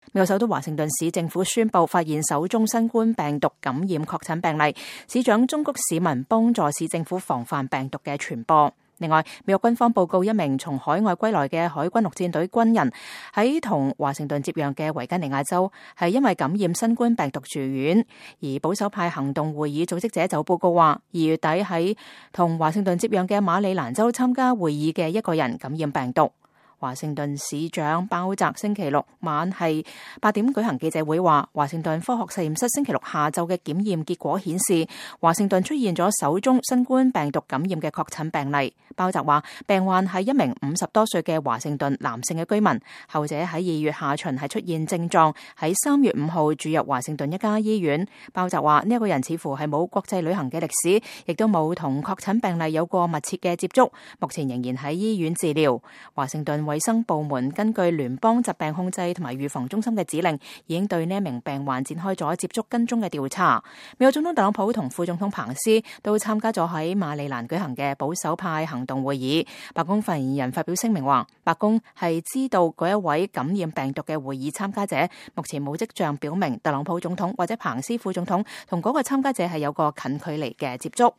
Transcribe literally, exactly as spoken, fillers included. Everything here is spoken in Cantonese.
美國首都華盛頓市政府宣布發現首宗新冠病毒感染確診病例，市長忠告市民幫助市政府防範病毒嘅傳播。另外，美國軍方報告一名從海外歸來嘅海軍陸戰隊軍人喺同華盛頓接壤嘅維吉尼亞州係因為感染新冠病毒住院，而保守派行動會議組織者就報告話，二月底喺同華盛頓接壤嘅馬里蘭州參加會議嘅一個人感染病毒。華盛頓市長鮑澤星期六晚係八點舉行記者會，話華盛頓科學實驗室星期六下晝嘅檢驗結果顯示，華盛頓出現咗首宗新冠病毒感染嘅確診病例。鮑澤話，病患係一名五十多歲嘅華盛頓男性嘅居民，後者喺二月下旬係出現症狀，喺三月五號住入華盛頓一家醫院。鮑澤話，呢一個人似乎係冇國際旅行嘅歷史，亦都冇同確診病例有過密切嘅接觸，目前仍然喺醫院治療。華盛頓衛生部門根據聯邦疾病控制同埋預防中心嘅指令，已經對呢一名病患展開咗接觸跟蹤嘅調查。美國總統特朗普同副總統彭斯都參加咗喺馬里蘭舉行嘅保守派行動會議。白宮發言人發表聲明話，白宮係知道嗰一位感染病毒嘅會議參加者，目前冇跡象表明特朗普總統或者彭斯副總統同嗰個參加者係有個近距離嘅接觸。